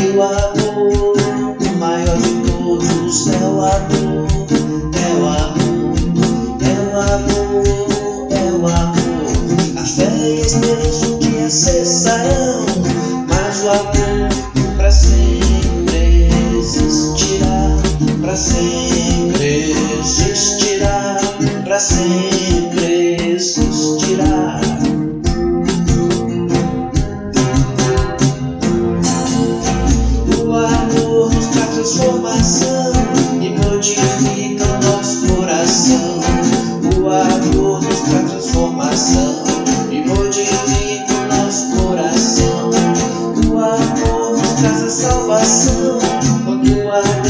o amor, o maior de todos é o amor, é o amor, é o amor, é o amor. A fé e a esperança um dia cessarão, mas o amor pra sempre existirá, pra sempre existirá, pra sempre existirá. Transformação e modifica o nosso coração. O amor nos traz transformação e modifica o nosso coração. O amor nos traz a salvação. Quando o amor